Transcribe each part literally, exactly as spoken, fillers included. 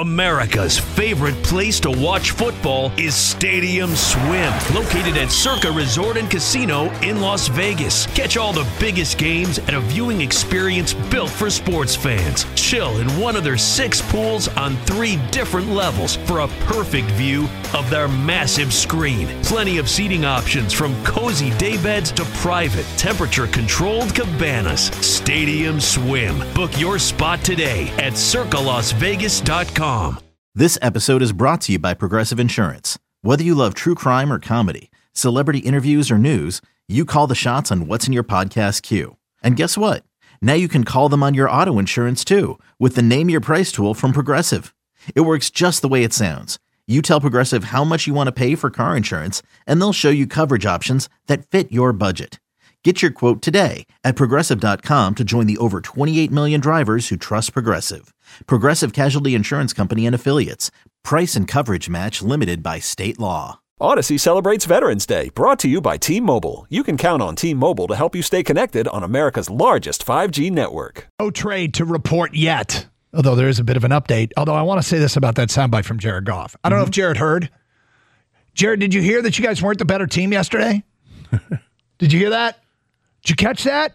America's favorite place to watch football is Stadium Swim, located at Circa Resort and Casino in Las Vegas. Catch all the biggest games at a viewing experience built for sports fans. Chill in one of their six pools on three different levels for a perfect view of their massive screen. Plenty of seating options from cozy daybeds to private, temperature-controlled cabanas. Stadium Swim. Book your spot today at circa las vegas dot com. This episode is brought to you by Progressive Insurance. Whether you love true crime or comedy, celebrity interviews or news, you call the shots on what's in your podcast queue. And guess what? Now you can call them on your auto insurance too with the Name Your Price tool from Progressive. It works just the way it sounds. You tell Progressive how much you want to pay for car insurance, and they'll show you coverage options that fit your budget. Get your quote today at progressive dot com to join the over twenty-eight million drivers who trust Progressive. Progressive Casualty Insurance Company and Affiliates. Price and coverage match limited by state law. Odyssey celebrates Veterans Day, brought to you by T-Mobile. You can count on T-Mobile to help you stay connected on America's largest five G network. No trade to report yet, although there is a bit of an update. Although I want to say this about that soundbite from Jared Goff. I don't mm-hmm. know if Jared heard. Jared, did you hear that you guys weren't the better team yesterday? Did you hear that? Did you catch that?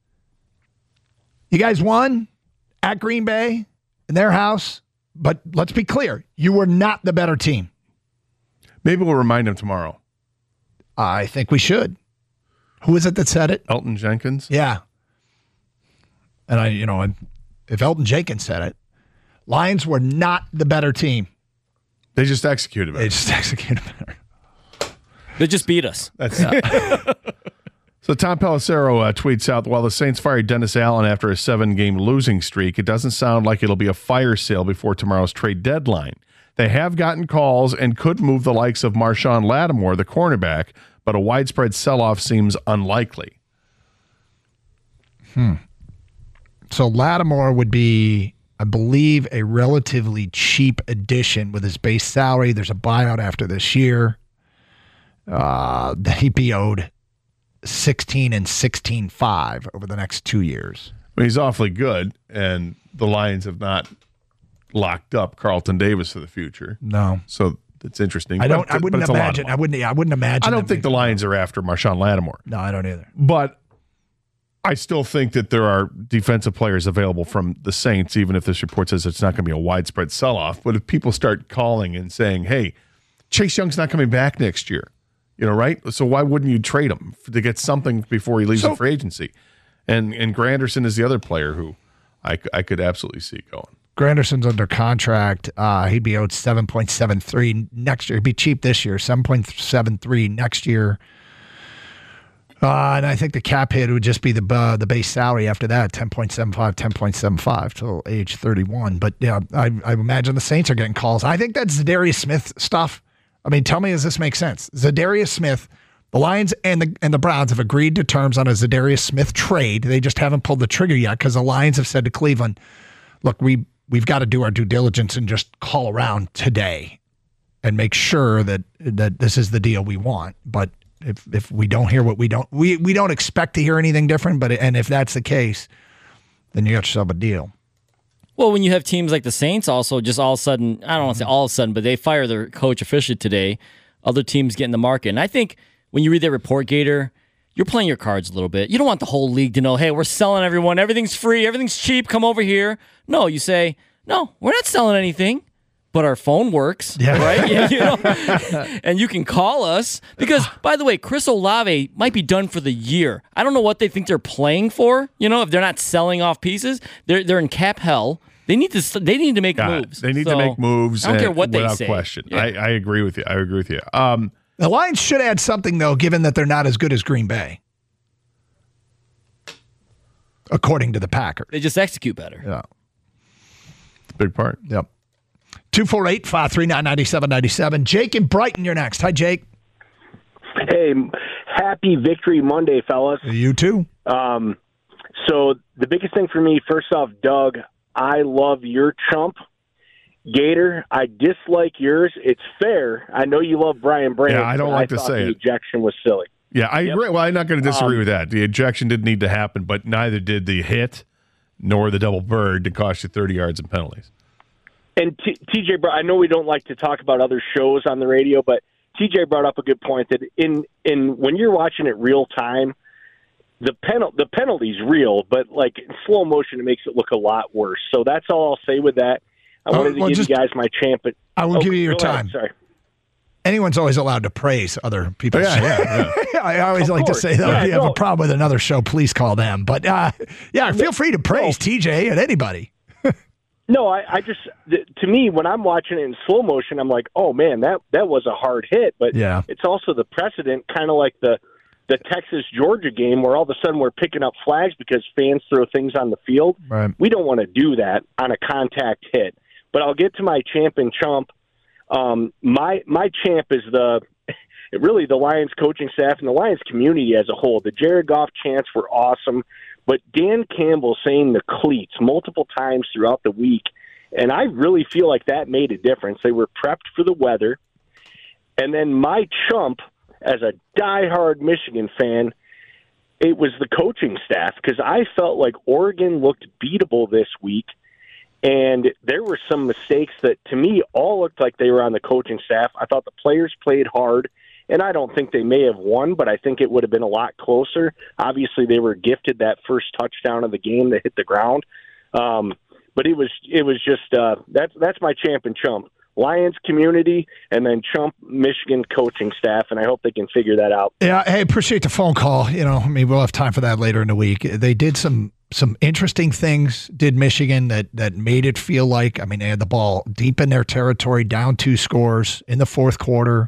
You guys won at Green Bay in their house, but let's be clear, you were not the better team. Maybe we'll remind him tomorrow. I think we should. Who is it that said it? Elton Jenkins. Yeah. And I, you know, if Elton Jenkins said it, Lions were not the better team. They just executed better. They just executed better. They just beat us. That's yeah. So Tom Pelissero uh, tweets out, while the Saints fired Dennis Allen after a seven-game losing streak, it doesn't sound like it'll be a fire sale before tomorrow's trade deadline. They have gotten calls and could move the likes of Marshawn Lattimore, the cornerback, but a widespread sell-off seems unlikely. Hmm. So Lattimore would be, I believe, a relatively cheap addition with his base salary. There's a buyout after this year. Uh, he'd be owed sixteen and sixteen five over the next two years. I mean, he's awfully good, and the Lions have not locked up Carlton Davis for the future. No, so it's interesting. I don't. But, I wouldn't imagine. I wouldn't. I wouldn't imagine. I don't think the Lions are after Marshawn Lattimore. No, I don't either. But I still think that there are defensive players available from the Saints, even if this report says it's not going to be a widespread sell-off. But if people start calling and saying, "Hey, Chase Young's not coming back next year," you know, right? So why wouldn't you trade him to get something before he leaves so, the free agency? And and Granderson is the other player who I, I could absolutely see going. Granderson's under contract. Uh, he'd be owed seven point seven three next year. He'd be cheap this year, seven point seven three next year. Uh, and I think the cap hit would just be the uh, the base salary after that, ten point seven five, ten point seven five till age thirty-one. But yeah, I, I imagine the Saints are getting calls. I think that's Zadarius Smith stuff. I mean, tell me, does this make sense? Zadarius Smith, the Lions and the and the Browns have agreed to terms on a Zadarius Smith trade. They just haven't pulled the trigger yet because the Lions have said to Cleveland, look, we, we've got to do our due diligence and just call around today and make sure that that this is the deal we want. But if if we don't hear what we don't, we, we don't expect to hear anything different. But and if that's the case, then you got yourself a deal. Well, when you have teams like the Saints also just all of a sudden, I don't want to say all of a sudden, but they fire their coach officially today, other teams get in the market. And I think when you read that report, Gator, you're playing your cards a little bit. You don't want the whole league to know, hey, we're selling everyone. Everything's free. Everything's cheap. Come over here. No, you say, no, we're not selling anything, but our phone works, yeah. right? Yeah, you know? And you can call us. Because, by the way, Chris Olave might be done for the year. I don't know what they think they're playing for. You know, if they're not selling off pieces, they're they're in cap hell. They need to. They need to make God, moves. They need so, to make moves. I don't care what they without say. Without question, Yeah. I, I agree with you. I agree with you. Um, the Lions should add something though, given that they're not as good as Green Bay, according to the Packers. They just execute better. Yeah, big part. Yep. two four eight, five three nine, nine seven nine seven. Jake in Brighton, you're next. Hi, Jake. Hey, happy Victory Monday, fellas. You too. Um, so the biggest thing for me, first off, Doug, I love your chump. Gator, I dislike yours. It's fair. I know you love Brian Branch. Yeah, I don't like I to say the it. Ejection was silly. Yeah, I Yep. agree. Well, I'm not going to disagree Um, with that. The ejection didn't need to happen, but neither did the hit nor the double bird to cost you thirty yards and penalties. And T- TJ, brought, I know we don't like to talk about other shows on the radio, but T J brought up a good point that in, in when you're watching it real time, the penal the penalty's real, but like in slow motion, it makes it look a lot worse. So that's all I'll say with that. I uh, wanted to well, give just, you guys my champ. But, I will oh, give you your go time. Ahead, sorry. Anyone's always allowed to praise other people. Oh, yeah, yeah, yeah. I always Of like course. to say that Yeah, if you have no. a problem with another show, please call them. But uh, yeah, feel free to praise No. T J and anybody. No, I, I just th- to me when I'm watching it in slow motion, I'm like, oh man, that that was a hard hit. But Yeah. it's also the precedent, kind of like the the Texas Georgia game, where all of a sudden we're picking up flags because fans throw things on the field. Right. We don't want to do that on a contact hit. But I'll get to my champ and chump. Um, my my champ is the really the Lions coaching staff and the Lions community as a whole. The Jared Goff chants were awesome. But Dan Campbell saying the cleats multiple times throughout the week, and I really feel like that made a difference. They were prepped for the weather. And then my chump, as a diehard Michigan fan, it was the coaching staff, because I felt like Oregon looked beatable this week, and there were some mistakes that, to me, all looked like they were on the coaching staff. I thought the players played hard. And I don't think they may have won, but I think it would have been a lot closer. Obviously, they were gifted that first touchdown of the game that hit the ground. Um, but it was it was just uh, that's that's my champ and chump. Lions community, and then chump Michigan coaching staff, and I hope they can figure that out. Yeah, hey, appreciate the phone call. You know, I mean, we'll have time for that later in the week. They did some some interesting things, did Michigan, that that made it feel like, I mean, they had the ball deep in their territory, down two scores in the fourth quarter.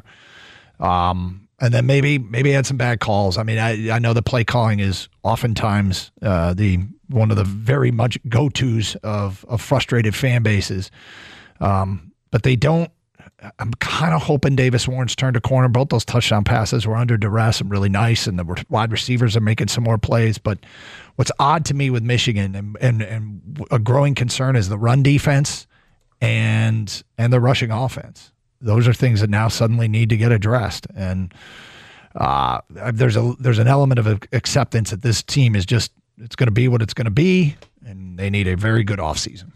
Um, and then maybe maybe had some bad calls. I mean, I, I know the play calling is oftentimes uh, the one of the very much go-tos of, of frustrated fan bases. Um, but they don't – I'm kind of hoping Davis Warren's turned a corner. Both those touchdown passes were under duress and really nice, and the wide receivers are making some more plays. But what's odd to me with Michigan and, and, and a growing concern is the run defense and and the rushing offense. Those are things that now suddenly need to get addressed. And uh, there's a there's an element of acceptance that this team is just, it's going to be what it's going to be, and they need a very good offseason.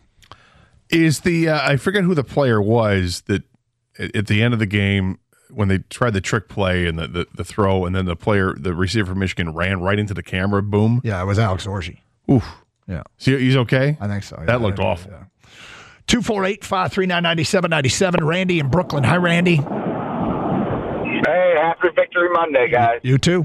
Is the, uh, I forget who the player was that at, at the end of the game, when they tried the trick play and the, the, the throw, and then the player, the receiver from Michigan ran right into the camera, boom. Yeah, it was Alex Orji. Oof. Yeah. So he's okay? I think so. Yeah, that looked I, awful. Yeah. two four eight, five three nine, nine seven nine seven. Randy in Brooklyn. Hi, Randy. Hey, happy Victory Monday, guys. You too.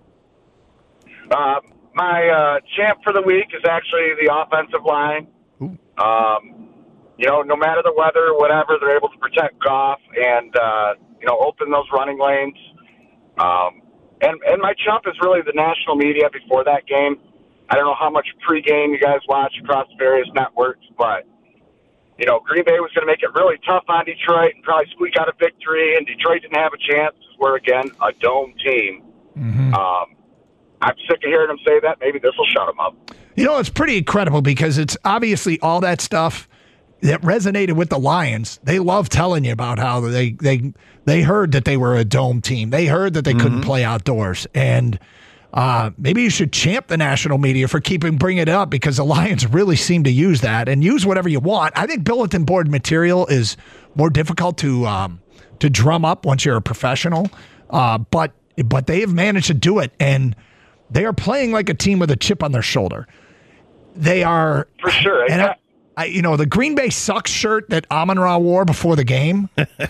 Uh, my uh, champ for the week is actually the offensive line. Um, you know, no matter the weather, whatever, they're able to protect Goff and, uh, you know, open those running lanes. Um, and, and my chump is really the national media before that game. I don't know how much pregame you guys watch across various networks, but you know, Green Bay was going to make it really tough on Detroit and probably squeak out a victory, and Detroit didn't have a chance because we're, again, a dome team. Mm-hmm. Um, I'm sick of hearing them say that. Maybe this will shut them up. You know, it's pretty incredible because it's obviously all that stuff that resonated with the Lions. They love telling you about how they they they heard that they were a dome team. They heard that they mm-hmm. couldn't play outdoors. And Uh, maybe you should champ the national media for keeping bringing it up, because the Lions really seem to use that, and use whatever you want. I think bulletin board material is more difficult to um, to drum up once you're a professional, uh, but but they have managed to do it, and they are playing like a team with a chip on their shoulder. They are for sure. And I, I, you know, the Green Bay sucks shirt that Amon-Ra wore before the game.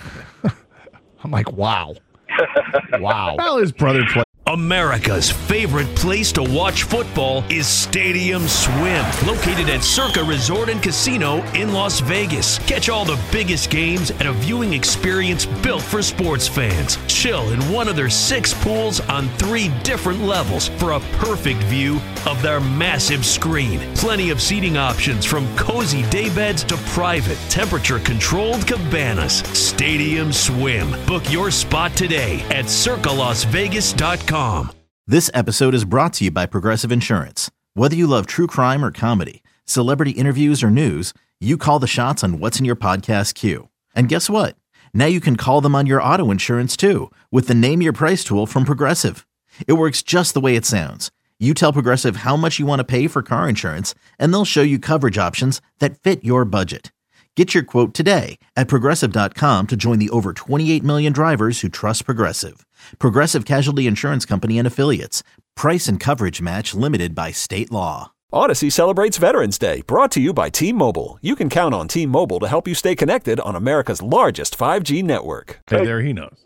I'm like, wow, wow. Well, his brother played. America's favorite place to watch football is Stadium Swim, located at Circa Resort and Casino in Las Vegas. Catch all the biggest games at a viewing experience built for sports fans. Chill in one of their six pools on three different levels for a perfect view of their massive screen. Plenty of seating options, from cozy daybeds to private, temperature-controlled cabanas. Stadium Swim. Book your spot today at circa las vegas dot com. This episode is brought to you by Progressive Insurance. Whether you love true crime or comedy, celebrity interviews or news, you call the shots on what's in your podcast queue. And guess what? Now you can call them on your auto insurance too, with the Name Your Price tool from Progressive. It works just the way it sounds. You tell Progressive how much you want to pay for car insurance, and they'll show you coverage options that fit your budget. Get your quote today at Progressive dot com to join the over twenty-eight million drivers who trust Progressive. Progressive Casualty Insurance Company and Affiliates. Price and coverage match limited by state law. Odyssey celebrates Veterans Day, brought to you by T-Mobile. You can count on T-Mobile to help you stay connected on America's largest five G network. Hey, there he knows.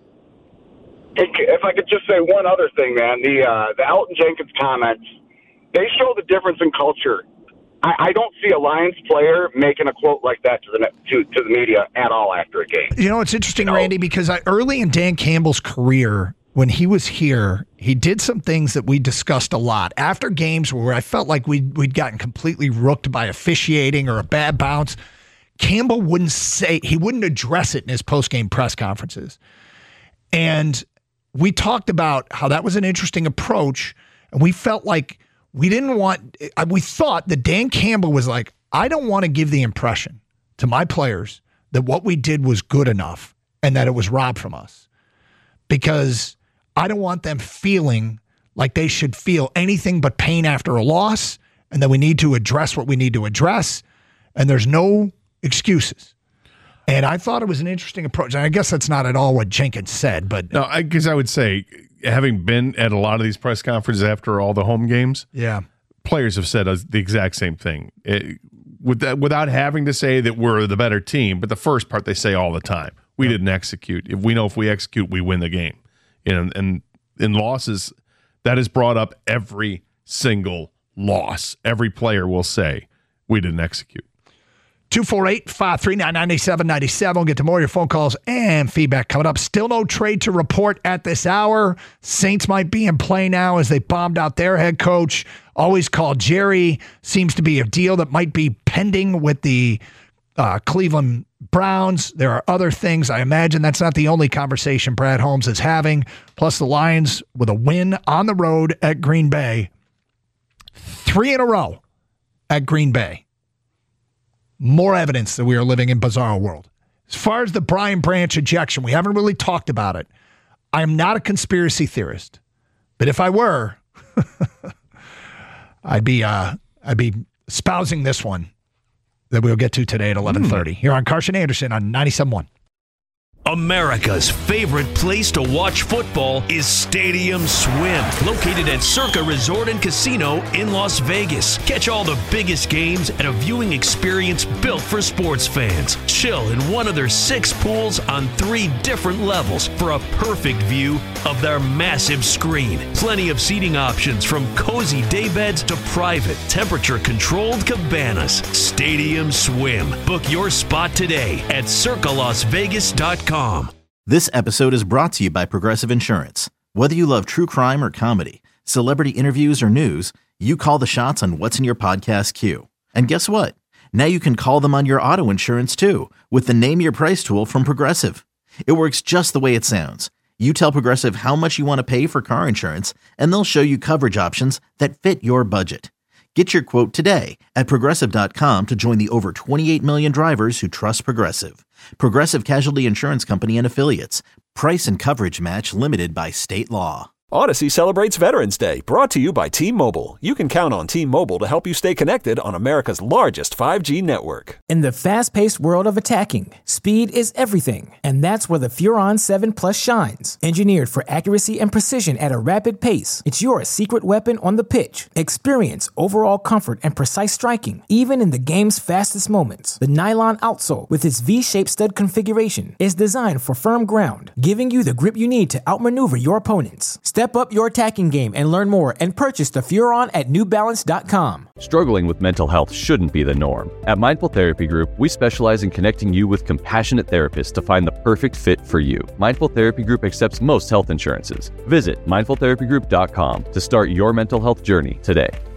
If I could just say one other thing, man, the uh, the Elgton Jenkins comments, they show the difference in culture. I, I don't see a Lions player making a quote like that to the to, to the media at all after a game. You know, it's interesting, you know? Randy, because I, early in Dan Campbell's career, when he was here, he did some things that we discussed a lot. After games where I felt like we'd, we'd gotten completely rooked by officiating or a bad bounce, Campbell wouldn't say, he wouldn't address it in his post-game press conferences. And we talked about how that was an interesting approach, and we felt like we didn't want, we thought that Dan Campbell was like, I don't want to give the impression to my players that what we did was good enough and that it was robbed from us, because I don't want them feeling like they should feel anything but pain after a loss, and that we need to address what we need to address, and there's no excuses. And I thought it was an interesting approach. And I guess that's not at all what Jenkins said, but no, I guess I would say, having been at a lot of these press conferences after all the home games, yeah, players have said the exact same thing. It, with that, without having to say that we're the better team, but the first part they say all the time, we didn't execute. If we know if we execute, we win the game. You know, and in losses, that is brought up every single loss. Every player will say, we didn't execute. two four eight, five three nine, nine seven nine seven. We'll get to more of your phone calls and feedback coming up. Still no trade to report at this hour. Saints might be in play now as they bombed out their head coach. Always called Jerry. Seems to be a deal that might be pending with the uh, Cleveland Browns. There are other things. I imagine that's not the only conversation Brad Holmes is having. Plus the Lions with a win on the road at Green Bay. Three in a row at Green Bay. More evidence that we are living in bizarre world. As far as the Brian Branch ejection, we haven't really talked about it. I am not a conspiracy theorist, but if I were, I'd be uh, I'd be espousing this one that we'll get to today at eleven thirty here on Carson Anderson on ninety-seven point one. America's favorite place to watch football is Stadium Swim, located at Circa Resort and Casino in Las Vegas. Catch all the biggest games at a viewing experience built for sports fans. Chill in one of their six pools on three different levels for a perfect view of their massive screen. Plenty of seating options from cozy daybeds to private, temperature-controlled cabanas. Stadium Swim. Book your spot today at circa las vegas dot com. This episode is brought to you by Progressive Insurance. Whether you love true crime or comedy, celebrity interviews or news, you call the shots on what's in your podcast queue. And guess what? Now you can call them on your auto insurance too with the Name Your Price tool from Progressive. It works just the way it sounds. You tell Progressive how much you want to pay for car insurance, and they'll show you coverage options that fit your budget. Get your quote today at Progressive dot com to join the over twenty-eight million drivers who trust Progressive. Progressive Casualty Insurance Company and Affiliates. Price and coverage match limited by state law. Odyssey celebrates Veterans Day, brought to you by T-Mobile. You can count on T-Mobile to help you stay connected on America's largest five G network. In the fast-paced world of attacking, speed is everything, and that's where the Furon seven Plus shines. Engineered for accuracy and precision at a rapid pace, it's your secret weapon on the pitch. Experience overall comfort and precise striking, even in the game's fastest moments. The nylon outsole, with its V-shaped stud configuration, is designed for firm ground, giving you the grip you need to outmaneuver your opponents. Step up your attacking game and learn more and purchase the Furon at new balance dot com. Struggling with mental health shouldn't be the norm. At Mindful Therapy Group, we specialize in connecting you with compassionate therapists to find the perfect fit for you. Mindful Therapy Group accepts most health insurances. Visit mindful therapy group dot com to start your mental health journey today.